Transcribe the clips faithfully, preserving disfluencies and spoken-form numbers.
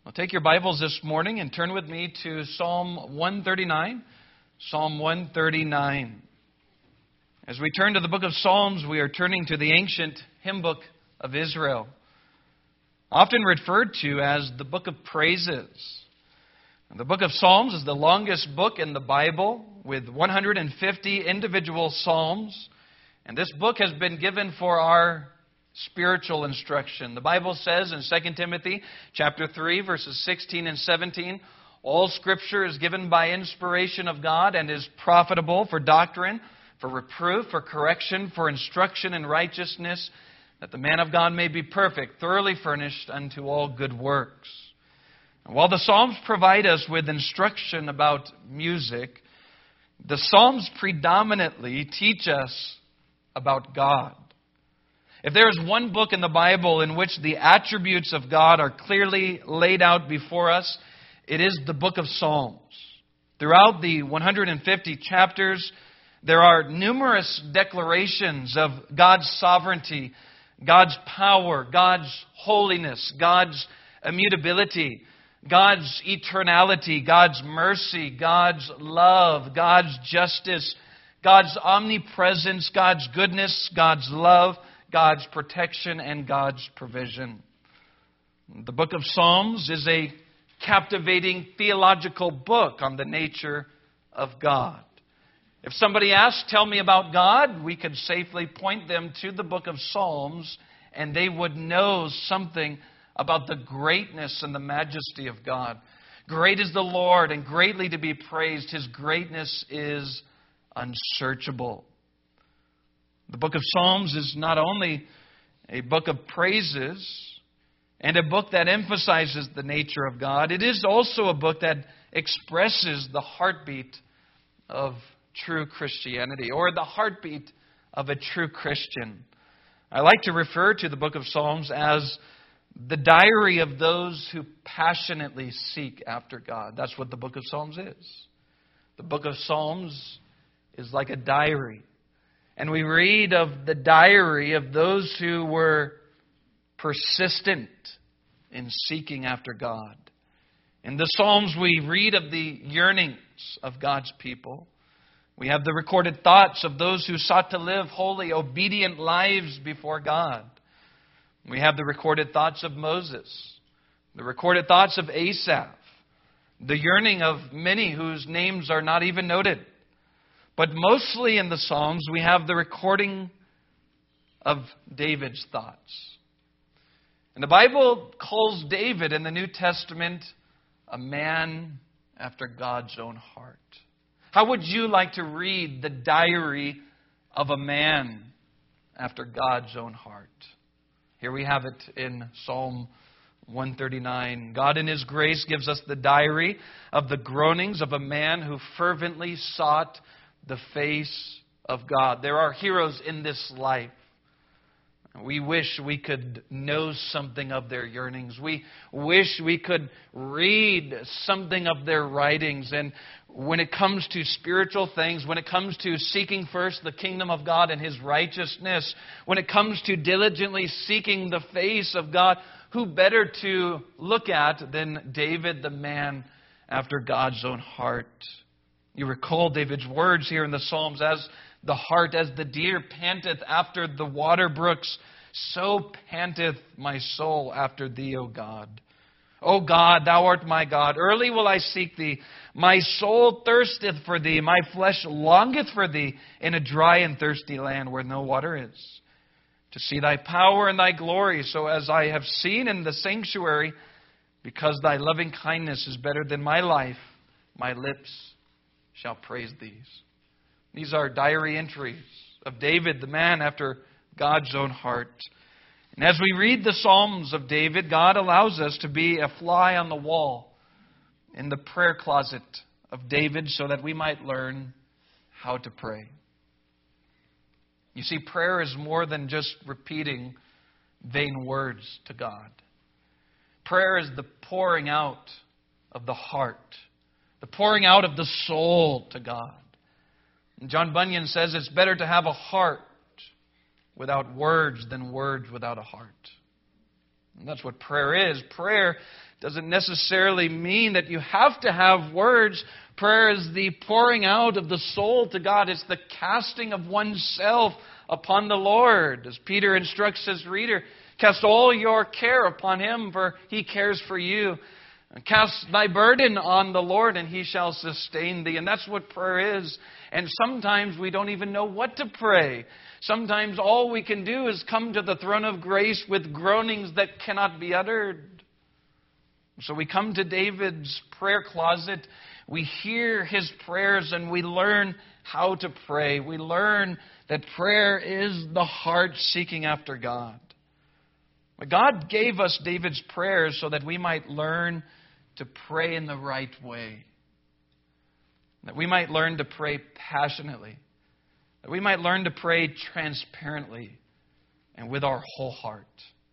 Well, take your Bibles this morning and turn with me to Psalm one thirty-nine. Psalm one thirty-nine. As we turn to the book of Psalms, we are turning to the ancient hymn book of Israel, often referred to as the book of praises. The book of Psalms is the longest book in the Bible, with one hundred fifty individual psalms. And this book has been given for our spiritual instruction. The Bible says in Second Timothy chapter three, verses sixteen and seventeen, all Scripture is given by inspiration of God and is profitable for doctrine, for reproof, for correction, for instruction in righteousness, that the man of God may be perfect, thoroughly furnished unto all good works. And while the Psalms provide us with instruction about music, the Psalms predominantly teach us about God. If there is one book in the Bible in which the attributes of God are clearly laid out before us, it is the book of Psalms. Throughout the one hundred fifty chapters, there are numerous declarations of God's sovereignty, God's power, God's holiness, God's immutability, God's eternality, God's mercy, God's love, God's justice, God's omnipresence, God's goodness, God's love, God's protection, and God's provision. The book of Psalms is a captivating theological book on the nature of God. If somebody asks, tell me about God, we could safely point them to the book of Psalms, and they would know something about the greatness and the majesty of God. Great is the Lord, and greatly to be praised. His greatness is unsearchable. The book of Psalms is not only a book of praises and a book that emphasizes the nature of God, it is also a book that expresses the heartbeat of true Christianity, or the heartbeat of a true Christian. I like to refer to the book of Psalms as the diary of those who passionately seek after God. That's what the book of Psalms is. The book of Psalms is like a diary. And we read of the diary of those who were persistent in seeking after God. In the Psalms, we read of the yearnings of God's people. We have the recorded thoughts of those who sought to live holy, obedient lives before God. We have the recorded thoughts of Moses, the recorded thoughts of Asaph, the yearning of many whose names are not even noted. But mostly in the Psalms, we have the recording of David's thoughts. And the Bible calls David in the New Testament a man after God's own heart. How would you like to read the diary of a man after God's own heart? Here we have it in Psalm one thirty-nine. God in His grace gives us the diary of the groanings of a man who fervently sought the face of God. There are heroes in this life. We wish we could know something of their yearnings. We wish we could read something of their writings. And when it comes to spiritual things, when it comes to seeking first the kingdom of God and His righteousness, when it comes to diligently seeking the face of God, who better to look at than David, the man after God's own heart? You recall David's words here in the Psalms, as the hart, as the deer panteth after the water brooks, so panteth my soul after Thee, O God. O God, Thou art my God. Early will I seek Thee. My soul thirsteth for Thee. My flesh longeth for Thee in a dry and thirsty land where no water is, to see Thy power and Thy glory, so as I have seen in the sanctuary, because Thy loving kindness is better than my life. My lips shall praise These. These are diary entries of David, the man after God's own heart. And as we read the Psalms of David, God allows us to be a fly on the wall in the prayer closet of David, so that we might learn how to pray. You see, prayer is more than just repeating vain words to God. Prayer is the pouring out of the heart, the pouring out of the soul to God. And John Bunyan says it's better to have a heart without words than words without a heart. And that's what prayer is. Prayer doesn't necessarily mean that you have to have words. Prayer is the pouring out of the soul to God. It's the casting of oneself upon the Lord. As Peter instructs his reader, cast all your care upon Him, for He cares for you. Cast thy burden on the Lord, and He shall sustain thee. And that's what prayer is. And sometimes we don't even know what to pray. Sometimes all we can do is come to the throne of grace with groanings that cannot be uttered. So we come to David's prayer closet. We hear his prayers and we learn how to pray. We learn that prayer is the heart seeking after God. But God gave us David's prayers so that we might learn to pray in the right way. That we might learn to pray passionately. That we might learn to pray transparently and with our whole heart.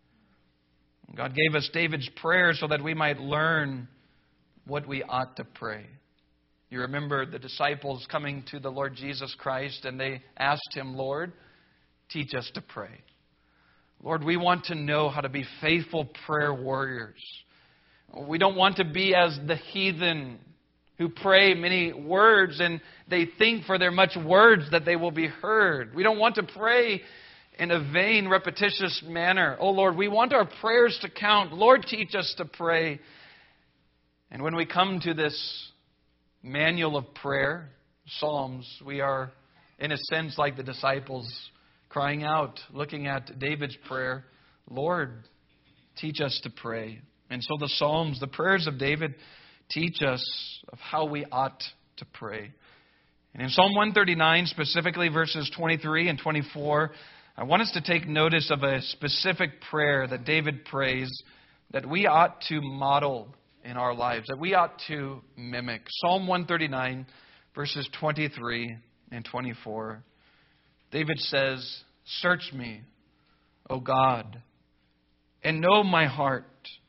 God gave us David's prayer so that we might learn what we ought to pray. You remember the disciples coming to the Lord Jesus Christ and they asked Him, Lord, teach us to pray. Lord, we want to know how to be faithful prayer warriors. We don't want to be as the heathen who pray many words and they think for their much words that they will be heard. We don't want to pray in a vain, repetitious manner. Oh Lord, we want our prayers to count. Lord, teach us to pray. And when we come to this manual of prayer, Psalms, we are in a sense like the disciples crying out, looking at David's prayer, Lord, teach us to pray. And so the Psalms, the prayers of David, teach us of how we ought to pray. And in Psalm one thirty-nine, specifically verses twenty-three and twenty-four, I want us to take notice of a specific prayer that David prays that we ought to model in our lives, that we ought to mimic. Psalm one thirty-nine, verses twenty-three and twenty-four. David says, search me, O God, and know my heart.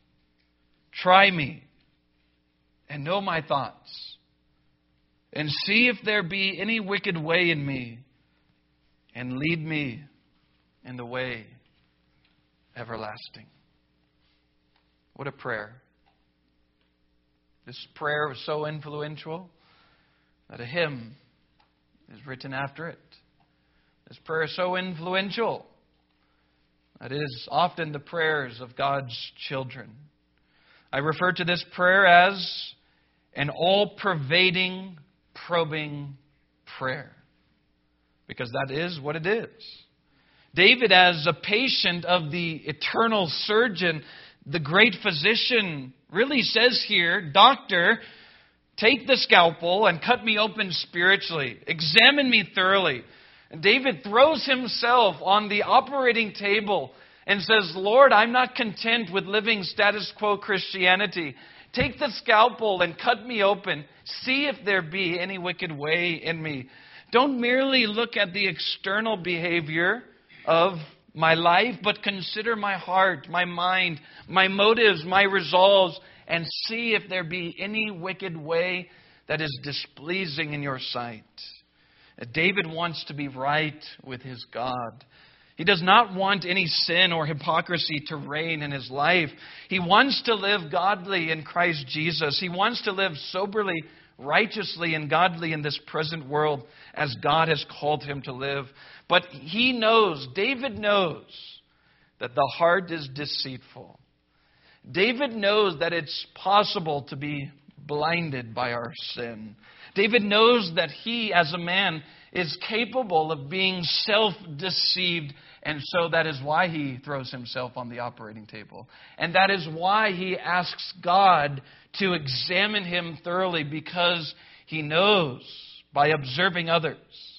Try me and know my thoughts, and see if there be any wicked way in me, and lead me in the way everlasting. What a prayer. This prayer was so influential that a hymn is written after it. This prayer is so influential that it is often the prayers of God's children. I refer to this prayer as an all-pervading, probing prayer, because that is what it is. David, as a patient of the eternal surgeon, the great physician, really says here, Doctor, take the scalpel and cut me open spiritually. Examine me thoroughly. And David throws himself on the operating table and says, Lord, I'm not content with living status quo Christianity. Take the scalpel and cut me open. See if there be any wicked way in me. Don't merely look at the external behavior of my life, but consider my heart, my mind, my motives, my resolves, and see if there be any wicked way that is displeasing in your sight. David wants to be right with his God. He does not want any sin or hypocrisy to reign in his life. He wants to live godly in Christ Jesus. He wants to live soberly, righteously, and godly in this present world as God has called him to live. But he knows, David knows, that the heart is deceitful. David knows that it's possible to be blinded by our sin. David knows that he, as a man, is capable of being self-deceived, and so that is why he throws himself on the operating table. And that is why he asks God to examine him thoroughly, because he knows, by observing others,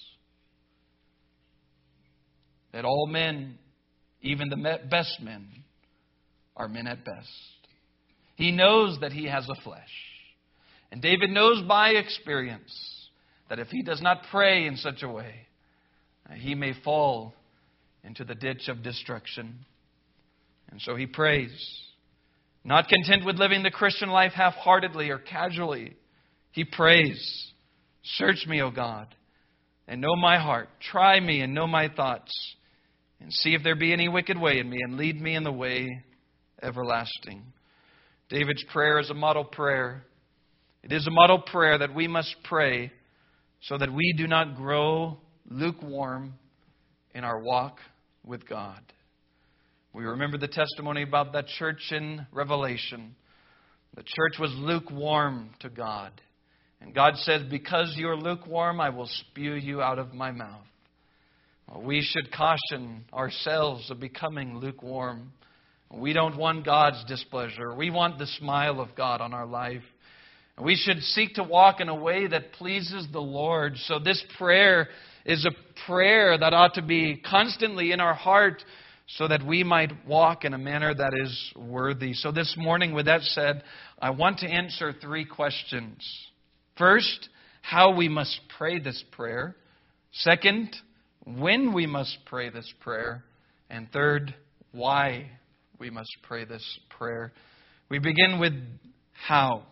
that all men, even the best men, are men at best. He knows that he has a flesh. And David knows by experience that if he does not pray in such a way, he may fall into the ditch of destruction. And so he prays. Not content with living the Christian life half-heartedly or casually, he prays, search me, O God, and know my heart. Try me and know my thoughts, and see if there be any wicked way in me, and lead me in the way everlasting. David's prayer is a model prayer. It is a model prayer that we must pray so that we do not grow lukewarm in our walk with God. We remember the testimony about that church in Revelation. The church was lukewarm to God. And God said, because you are lukewarm, I will spew you out of my mouth. Well, we should caution ourselves of becoming lukewarm. We don't want God's displeasure. We want the smile of God on our life. And we should seek to walk in a way that pleases the Lord. So this prayer is a prayer that ought to be constantly in our heart so that we might walk in a manner that is worthy. So this morning, with that said, I want to answer three questions. First, how we must pray this prayer. Second, when we must pray this prayer. And third, why we must pray this prayer. We begin with how.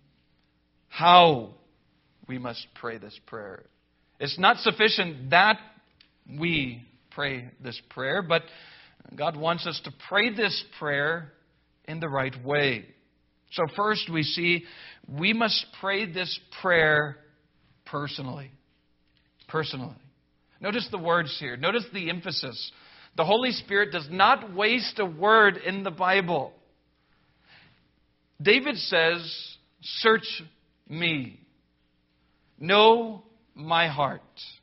How we must pray this prayer. It's not sufficient that we pray this prayer, but God wants us to pray this prayer in the right way. So first we see we must pray this prayer personally. Personally. Notice the words here. Notice the emphasis. The Holy Spirit does not waste a word in the Bible. David says, search me. Know my heart.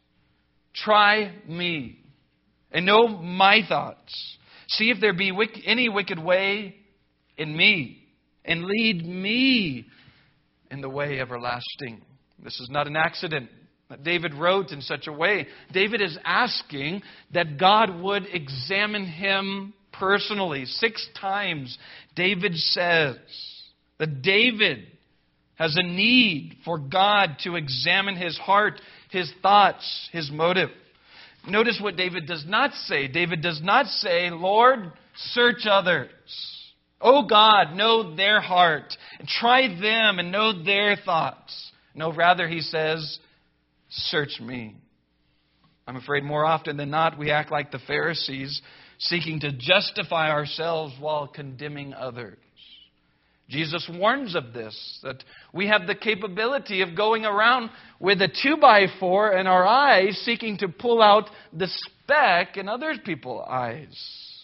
Try me. And know my thoughts. See if there be any wicked way in me. And lead me in the way everlasting. This is not an accident that David wrote in such a way. David is asking that God would examine him personally. Six times David says that David has a need for God to examine his heart, his thoughts, his motive. Notice what David does not say. David does not say, Lord, search others. Oh God, know their heart. Try them and know their thoughts. No, rather he says, search me. I'm afraid more often than not we act like the Pharisees, seeking to justify ourselves while condemning others. Jesus warns of this, that we have the capability of going around with a two by four in our eyes, seeking to pull out the speck in other people's eyes.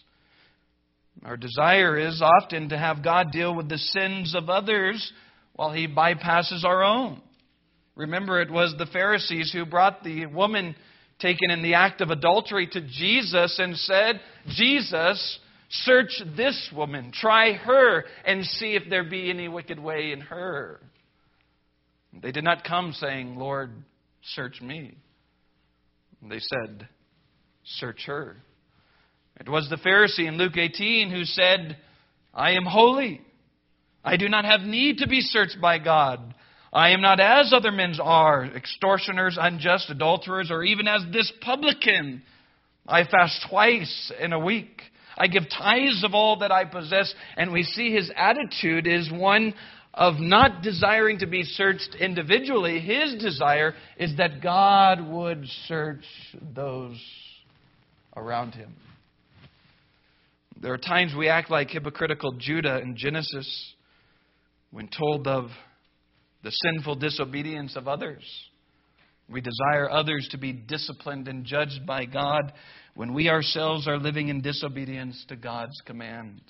Our desire is often to have God deal with the sins of others while He bypasses our own. Remember, it was the Pharisees who brought the woman taken in the act of adultery to Jesus and said, Jesus, search this woman, try her, and see if there be any wicked way in her. They did not come saying, Lord, search me. They said, search her. It was the Pharisee in Luke eighteen who said, I am holy. I do not have need to be searched by God. I am not as other men are, extortioners, unjust, adulterers, or even as this publican. I fast twice in a week. I give tithes of all that I possess. And we see his attitude is one of not desiring to be searched individually. His desire is that God would search those around him. There are times we act like hypocritical Judah in Genesis when told of the sinful disobedience of others. We desire others to be disciplined and judged by God when we ourselves are living in disobedience to God's commands.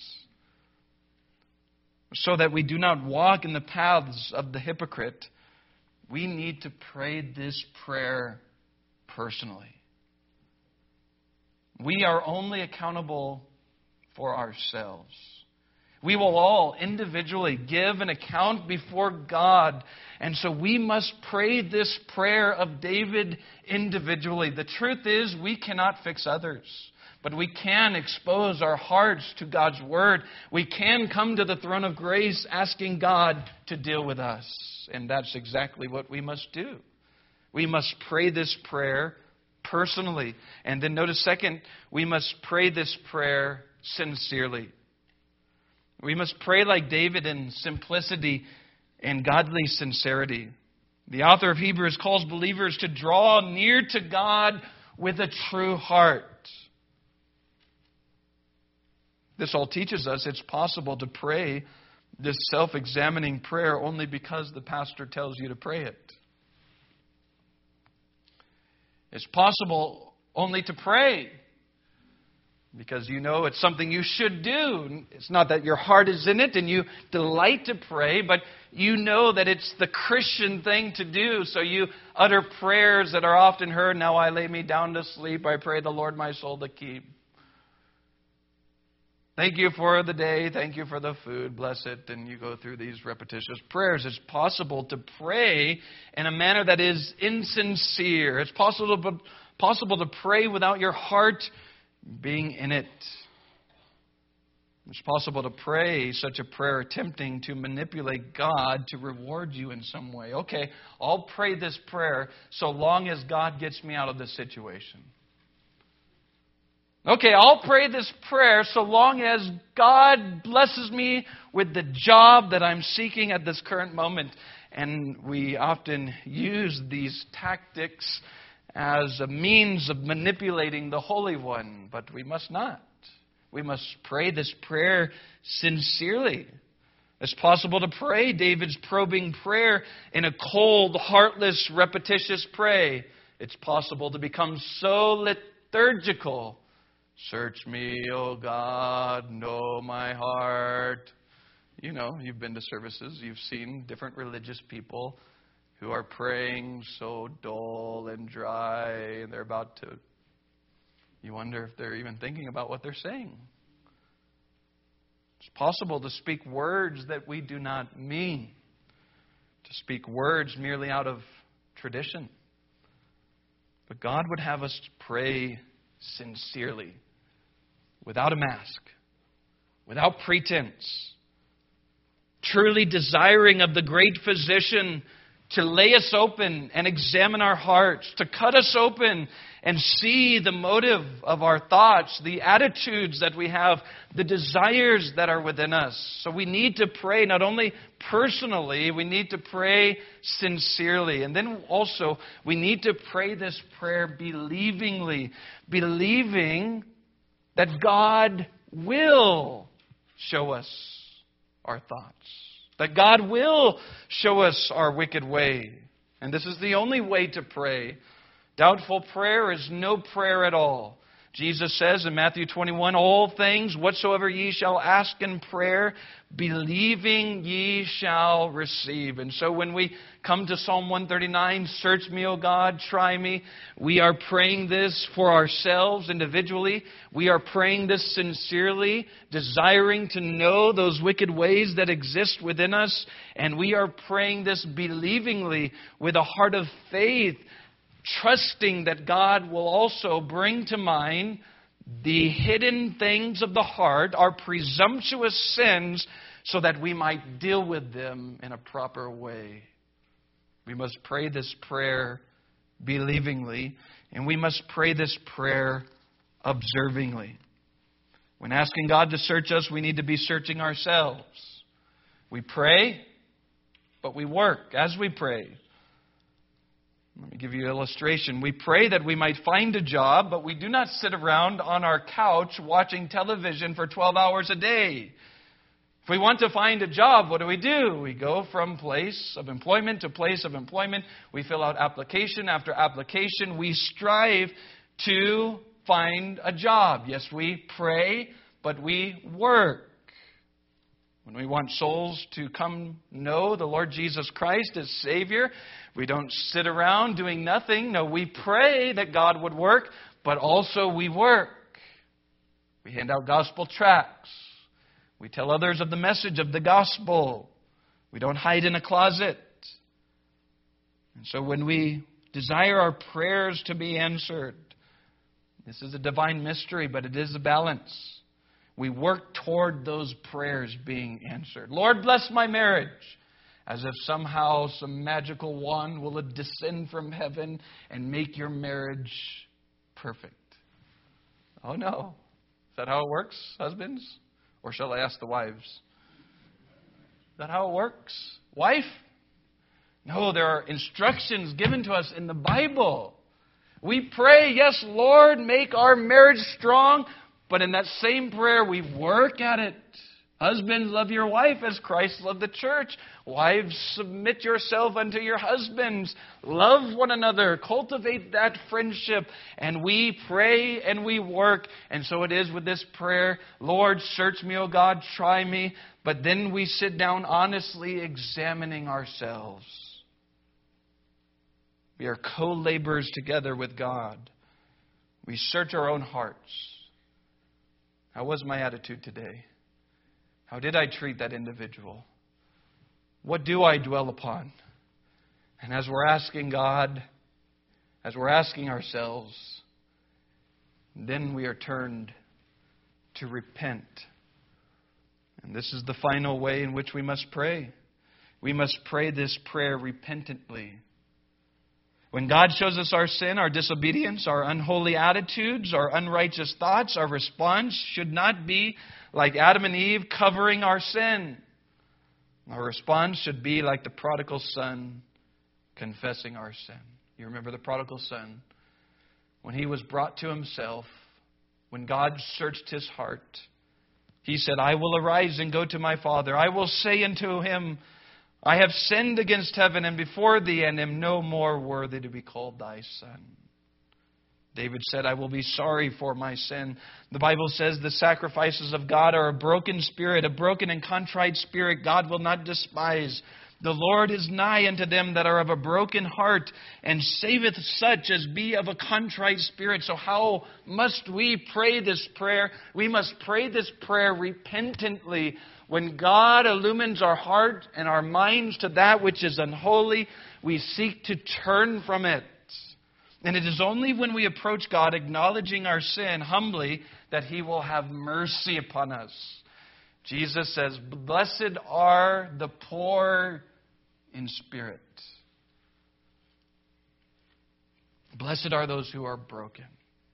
So that we do not walk in the paths of the hypocrite, we need to pray this prayer personally. We are only accountable for ourselves. We will all individually give an account before God. And so we must pray this prayer of David individually. The truth is, we cannot fix others. But we can expose our hearts to God's Word. We can come to the throne of grace asking God to deal with us. And that's exactly what we must do. We must pray this prayer personally. And then notice second, we must pray this prayer sincerely. We must pray like David in simplicity and godly sincerity. The author of Hebrews calls believers to draw near to God with a true heart. This all teaches us it's possible to pray this self-examining prayer only because the pastor tells you to pray it. It's possible only to pray because you know it's something you should do. It's not that your heart is in it and you delight to pray, but you know that it's the Christian thing to do. So you utter prayers that are often heard. Now I lay me down to sleep. I pray the Lord my soul to keep. Thank you for the day. Thank you for the food. Bless it. And you go through these repetitious prayers. It's possible to pray in a manner that is insincere. It's possible to, possible to pray without your heart being in it. It's possible to pray such a prayer attempting to manipulate God to reward you in some way. Okay, I'll pray this prayer so long as God gets me out of this situation. Okay, I'll pray this prayer so long as God blesses me with the job that I'm seeking at this current moment. And we often use these tactics as a means of manipulating the Holy One, but we must not. We must pray this prayer sincerely. It's possible to pray David's probing prayer in a cold, heartless, repetitious prayer. It's possible to become so liturgical. Search me, O God, know my heart. You know, you've been to services. You've seen different religious people who are praying so dull and dry, and they're about to, you wonder if they're even thinking about what they're saying. It's possible to speak words that we do not mean, to speak words merely out of tradition. But God would have us pray sincerely, without a mask, without pretense, truly desiring of the great physician to lay us open and examine our hearts, to cut us open and see the motive of our thoughts, the attitudes that we have, the desires that are within us. So we need to pray not only personally, we need to pray sincerely. And then also, we need to pray this prayer believingly, believing that God will show us our thoughts, that God will show us our wicked way. And this is the only way to pray. Doubtful prayer is no prayer at all. Jesus says in Matthew twenty-one, all things whatsoever ye shall ask in prayer, believing ye shall receive. And so when we come to Psalm one thirty-nine, search me, O God, try me, we are praying this for ourselves individually. We are praying this sincerely, desiring to know those wicked ways that exist within us. And we are praying this believingly with a heart of faith, trusting that God will also bring to mind the hidden things of the heart, our presumptuous sins, so that we might deal with them in a proper way. We must pray this prayer believingly, and we must pray this prayer observingly. When asking God to search us, we need to be searching ourselves. We pray, but we work as we pray. Let me give you an illustration. We pray that we might find a job, but we do not sit around on our couch watching television for twelve hours a day. If we want to find a job, what do we do? We go from place of employment to place of employment. We fill out application after application. We strive to find a job. Yes, we pray, but we work. When we want souls to come know the Lord Jesus Christ as Savior, we don't sit around doing nothing. No, we pray that God would work, but also we work. We hand out gospel tracts. We tell others of the message of the gospel. We don't hide in a closet. And so when we desire our prayers to be answered, this is a divine mystery, but it is a balance. We work toward those prayers being answered. Lord, bless my marriage. As if somehow some magical wand will descend from heaven and make your marriage perfect. Oh no. Is that how it works, husbands? Or shall I ask the wives? Is that how it works? Wife? No, there are instructions given to us in the Bible. We pray, yes, Lord, make our marriage strong. But in that same prayer, we work at it Husbands, love your wife as Christ loved the church. Wives, submit yourself unto your husbands. Love one another. Cultivate that friendship. And we pray and we work. And so it is with this prayer. Lord, search me, O God, try me. But then we sit down honestly examining ourselves. We are co-laborers together with God. We search our own hearts. How was my attitude today? How did I treat that individual? What do I dwell upon? And as we're asking God, as we're asking ourselves, then we are turned to repent. And this is the final way in which we must pray. We must pray this prayer repentantly. When God shows us our sin, our disobedience, our unholy attitudes, our unrighteous thoughts, our response should not be like Adam and Eve covering our sin. Our response should be like the prodigal son confessing our sin. You remember the prodigal son? When he was brought to himself, when God searched his heart, he said, I will arise and go to my father. I will say unto him, I have sinned against heaven and before thee, and am no more worthy to be called thy son. David said, I will be sorry for my sin. The Bible says the sacrifices of God are a broken spirit, a broken and contrite spirit God will not despise. The Lord is nigh unto them that are of a broken heart, and saveth such as be of a contrite spirit. So how must we pray this prayer? We must pray this prayer repentantly. When God illumines our heart and our minds to that which is unholy, we seek to turn from it. And it is only when we approach God acknowledging our sin humbly that He will have mercy upon us. Jesus says, blessed are the poor in spirit. Blessed are those who are broken.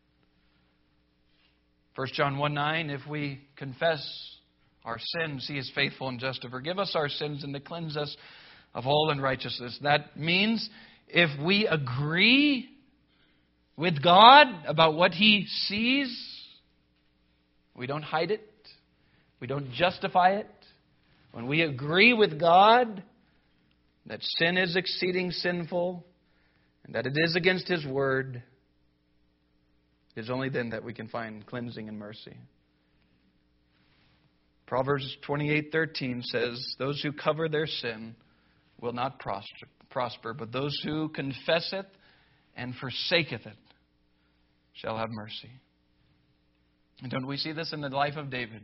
First John one nine, if we confess our sins, He is faithful and just to forgive us our sins and to cleanse us of all unrighteousness. That means if we agree with God about what He sees, we don't hide it. We don't justify it. When we agree with God that sin is exceeding sinful and that it is against His word, it is only then that we can find cleansing and mercy. Proverbs twenty-eight thirteen says, those who cover their sin will not prosper, but those who confesseth and forsaketh it shall have mercy. And don't we see this in the life of David?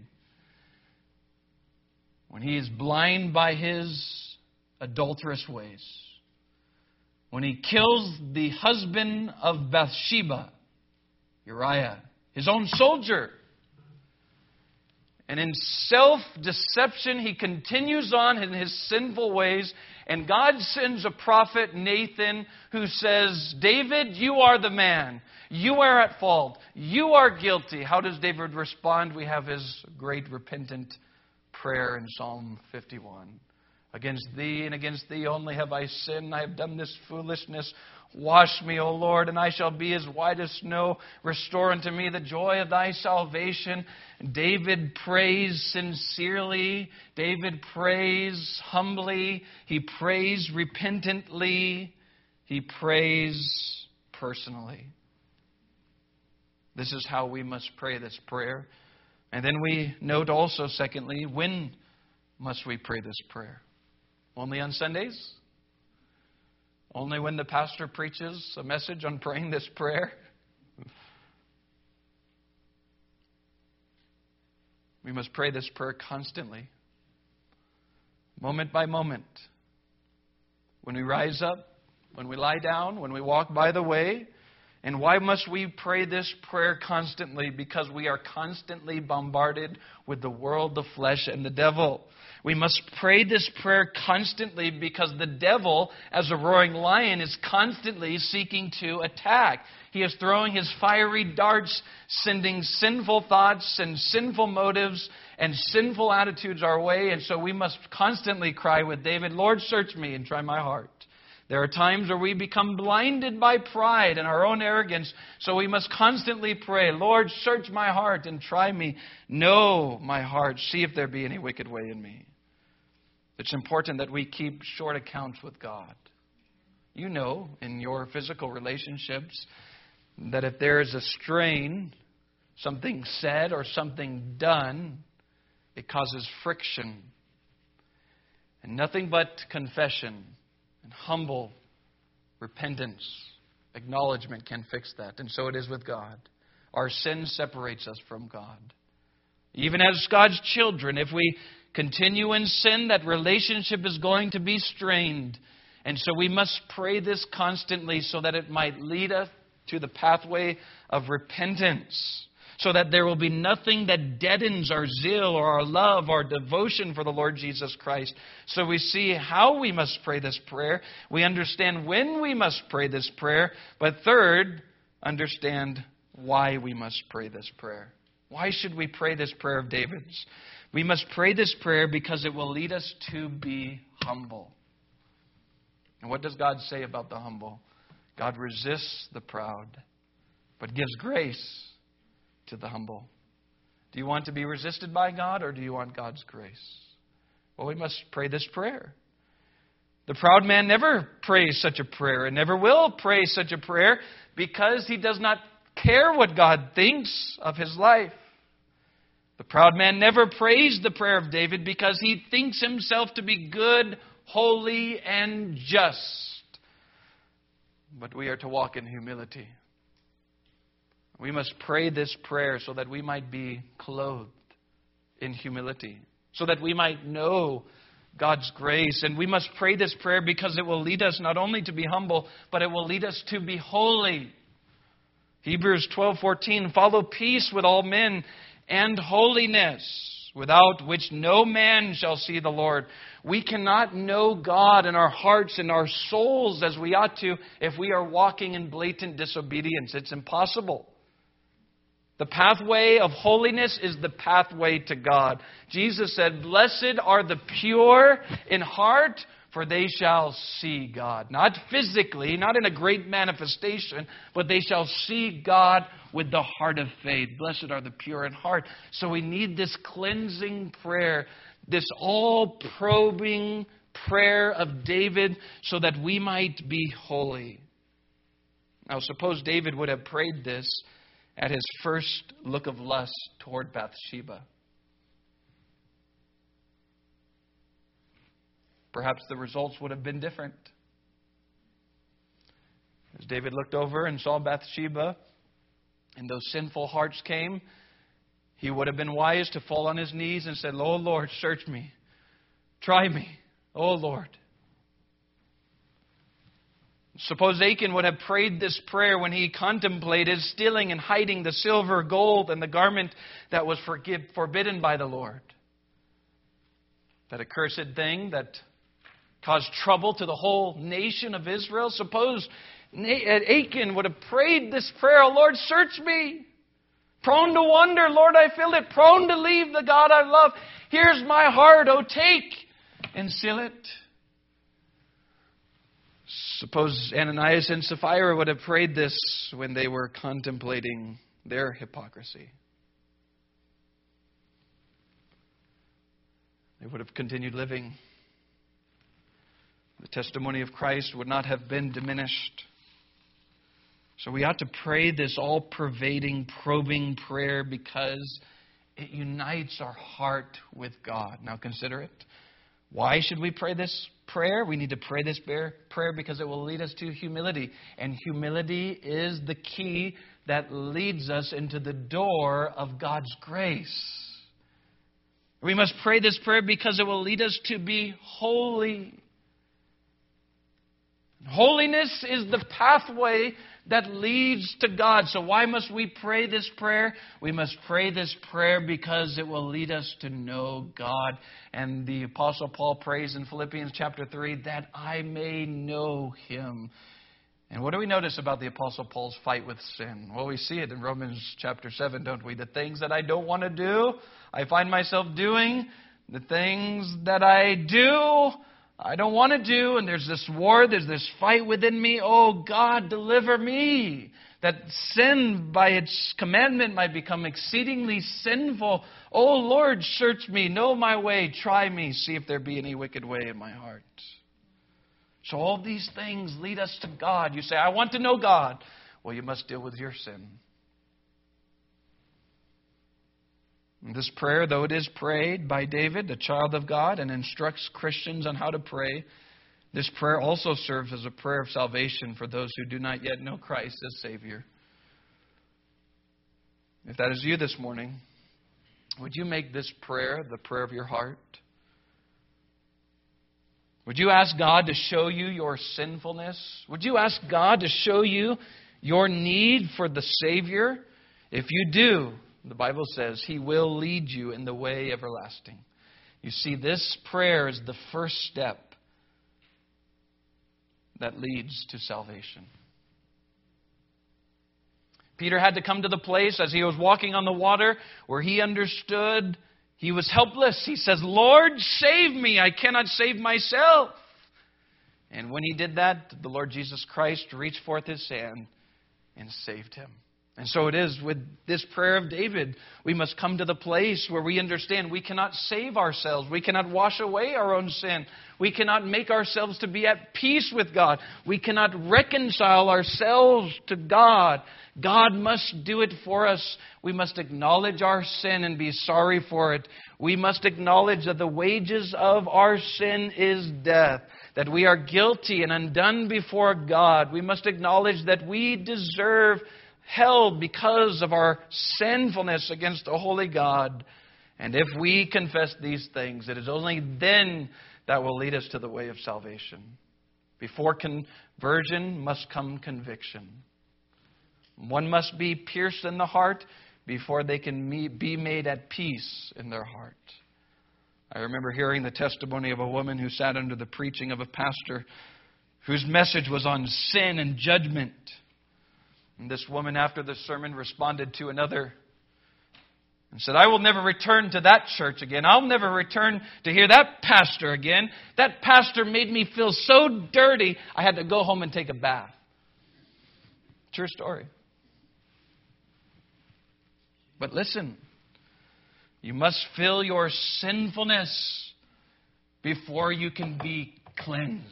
When he is blind by his adulterous ways. When he kills the husband of Bathsheba, Uriah, his own soldier. And in self-deception, he continues on in his sinful ways. And God sends a prophet, Nathan, who says, David, you are the man. You are at fault. You are guilty. How does David respond? We have his great repentant prayer in Psalm fifty-one. Against thee and against thee only have I sinned. I have done this foolishness. Wash me, O Lord, and I shall be as white as snow. Restore unto me the joy of thy salvation. David prays sincerely. David prays humbly. He prays repentantly. He prays personally. This is how we must pray this prayer. And then we note also, secondly, when must we pray this prayer? Only on Sundays? Only when the pastor preaches a message on praying this prayer? We must pray this prayer constantly, moment by moment. When we rise up, when we lie down, when we walk by the way. And why must we pray this prayer constantly? Because we are constantly bombarded with the world, the flesh, and the devil. We must pray this prayer constantly because the devil, as a roaring lion, is constantly seeking to attack. He is throwing his fiery darts, sending sinful thoughts and sinful motives and sinful attitudes our way. And so we must constantly cry with David, Lord, search me and try my heart. There are times where we become blinded by pride and our own arrogance, so we must constantly pray, Lord, search my heart and try me. Know my heart. See if there be any wicked way in me. It's important that we keep short accounts with God. You know, in your physical relationships, that if there is a strain, something said or something done, it causes friction. And nothing but confession and humble repentance, acknowledgement can fix that. And so it is with God. Our sin separates us from God. Even as God's children, if we continue in sin, that relationship is going to be strained. And so we must pray this constantly so that it might lead us to the pathway of repentance, so that there will be nothing that deadens our zeal or our love, our devotion for the Lord Jesus Christ. So we see how we must pray this prayer. We understand when we must pray this prayer. But third, understand why we must pray this prayer. Why should we pray this prayer of David's? We must pray this prayer because it will lead us to be humble. And what does God say about the humble? God resists the proud, but gives grace to the humble. Do you want to be resisted by God, or do you want God's grace? Well, we must pray this prayer. The proud man never prays such a prayer and never will pray such a prayer because he does not care what God thinks of his life. The proud man never prays the prayer of David because he thinks himself to be good, holy, and just. But we are to walk in humility. We must pray this prayer so that we might be clothed in humility, so that we might know God's grace. And we must pray this prayer because it will lead us not only to be humble, but it will lead us to be holy. Hebrews twelve fourteen, follow peace with all men and holiness, without which no man shall see the Lord. We cannot know God in our hearts and our souls as we ought to if we are walking in blatant disobedience. It's impossible. The pathway of holiness is the pathway to God. Jesus said, blessed are the pure in heart, for they shall see God. Not physically, not in a great manifestation, but they shall see God with the heart of faith. Blessed are the pure in heart. So we need this cleansing prayer, this all-probing prayer of David, so that we might be holy. Now, suppose David would have prayed this at his first look of lust toward Bathsheba. Perhaps the results would have been different. As David looked over and saw Bathsheba, and those sinful hearts came, he would have been wise to fall on his knees and said, "Oh Lord, search me. Try me. Oh Lord." Suppose Achan would have prayed this prayer when he contemplated stealing and hiding the silver, gold, and the garment that was forbidden by the Lord. That accursed thing that caused trouble to the whole nation of Israel. Suppose Achan would have prayed this prayer, "Oh Lord, search me. Prone to wander, Lord, I feel it. Prone to leave the God I love. Here's my heart, oh take and seal it." Suppose Ananias and Sapphira would have prayed this when they were contemplating their hypocrisy. They would have continued living. The testimony of Christ would not have been diminished. So we ought to pray this all-pervading, probing prayer because it unites our heart with God. Now consider it. Why should we pray this prayer? We need to pray this prayer because it will lead us to humility. And humility is the key that leads us into the door of God's grace. We must pray this prayer because it will lead us to be holy. Holiness is the pathway that leads to God. So why must we pray this prayer? We must pray this prayer because it will lead us to know God. And the Apostle Paul prays in Philippians chapter three, that I may know Him. And what do we notice about the Apostle Paul's fight with sin? Well, we see it in Romans chapter seven, don't we? The things that I don't want to do, I find myself doing. The things that I do, I don't want to do, and there's this war, there's this fight within me. Oh, God, deliver me. That sin by its commandment might become exceedingly sinful. Oh, Lord, search me, know my way, try me, see if there be any wicked way in my heart. So all these things lead us to God. You say, I want to know God. Well, you must deal with your sin. This prayer, though it is prayed by David, the child of God, and instructs Christians on how to pray, this prayer also serves as a prayer of salvation for those who do not yet know Christ as Savior. If that is you this morning, would you make this prayer the prayer of your heart? Would you ask God to show you your sinfulness? Would you ask God to show you your need for the Savior? If you do, the Bible says He will lead you in the way everlasting. You see, this prayer is the first step that leads to salvation. Peter had to come to the place as he was walking on the water where he understood he was helpless. He says, Lord, save me. I cannot save myself. And when he did that, the Lord Jesus Christ reached forth His hand and saved him. And so it is with this prayer of David. We must come to the place where we understand we cannot save ourselves. We cannot wash away our own sin. We cannot make ourselves to be at peace with God. We cannot reconcile ourselves to God. God must do it for us. We must acknowledge our sin and be sorry for it. We must acknowledge that the wages of our sin is death. That we are guilty and undone before God. We must acknowledge that we deserve hell because of our sinfulness against a holy God. And if we confess these things, it is only then that will lead us to the way of salvation. Before conversion must come conviction. One must be pierced in the heart before they can be made at peace in their heart. I remember hearing the testimony of a woman who sat under the preaching of a pastor whose message was on sin and judgment. And this woman, after the sermon, responded to another and said, I will never return to that church again. I'll never return to hear that pastor again. That pastor made me feel so dirty, I had to go home and take a bath. True story. But listen, you must feel your sinfulness before you can be cleansed.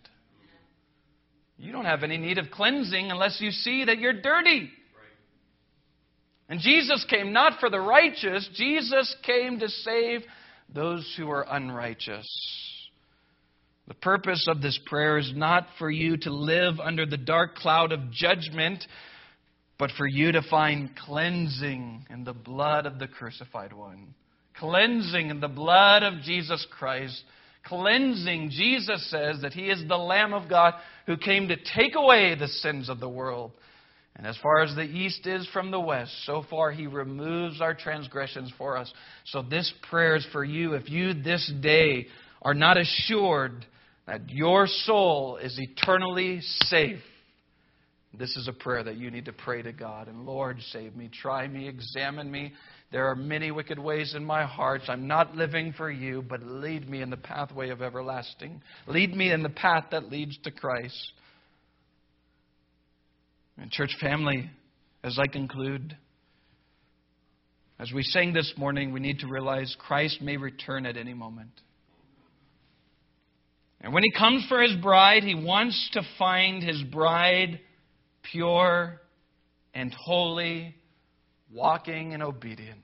You don't have any need of cleansing unless you see that you're dirty. And Jesus came not for the righteous. Jesus came to save those who are unrighteous. The purpose of this prayer is not for you to live under the dark cloud of judgment, but for you to find cleansing in the blood of the crucified one. Cleansing in the blood of Jesus Christ. Cleansing, Jesus says that He is the Lamb of God who came to take away the sins of the world. And as far as the east is from the west, so far He removes our transgressions for us. So this prayer is for you. If you this day are not assured that your soul is eternally safe, this is a prayer that you need to pray to God. And Lord, save me, try me, examine me. There are many wicked ways in my heart. I'm not living for you, but lead me in the pathway of everlasting. Lead me in the path that leads to Christ. And church family, as I conclude, as we sang this morning, we need to realize Christ may return at any moment. And when He comes for His bride, He wants to find His bride pure and holy, walking in obedience.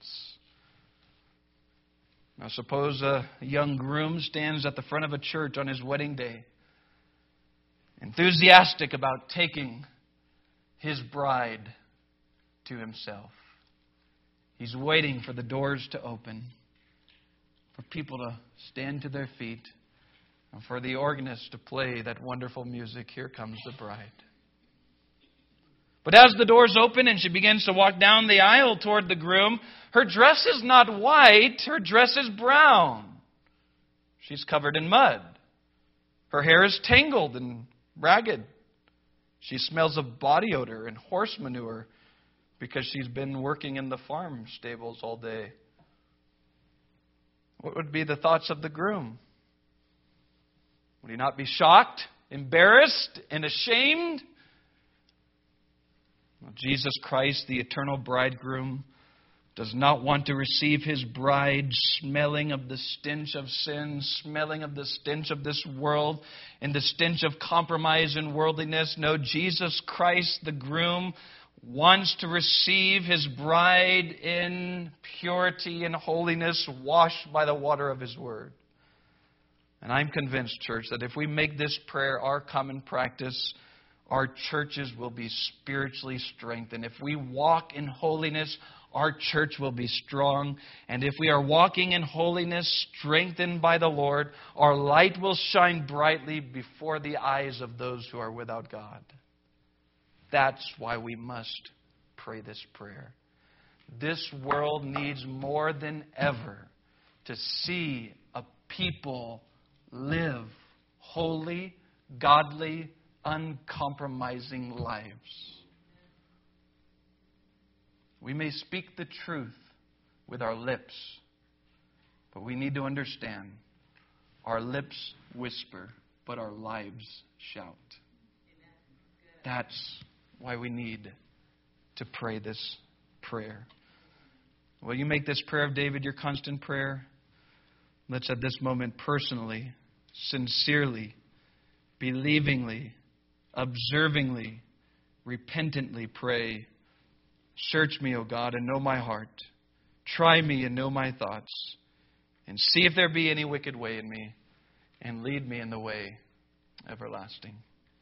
Now suppose a young groom stands at the front of a church on his wedding day, enthusiastic about taking his bride to himself. He's waiting for the doors to open, for people to stand to their feet, and for the organist to play that wonderful music, Here Comes the Bride. But as the doors open and she begins to walk down the aisle toward the groom, her dress is not white, her dress is brown. She's covered in mud. Her hair is tangled and ragged. She smells of body odor and horse manure because she's been working in the farm stables all day. What would be the thoughts of the groom? Would he not be shocked, embarrassed, and ashamed? Well, Jesus Christ, the eternal bridegroom, does not want to receive his bride smelling of the stench of sin, smelling of the stench of this world, and the stench of compromise and worldliness. No, Jesus Christ, the groom, wants to receive his bride in purity and holiness, washed by the water of his word. And I'm convinced, church, that if we make this prayer our common practice, our churches will be spiritually strengthened. If we walk in holiness, our church will be strong. And if we are walking in holiness, strengthened by the Lord, our light will shine brightly before the eyes of those who are without God. That's why we must pray this prayer. This world needs more than ever to see a people live holy, godly, uncompromising lives. We may speak the truth with our lips, but we need to understand our lips whisper, but our lives shout. That's why we need to pray this prayer. Will you make this prayer of David your constant prayer? Let's at this moment personally, sincerely, believingly, observingly, repentantly pray, "Search me, O God, and know my heart. Try me and know my thoughts. And see if there be any wicked way in me, and lead me in the way everlasting."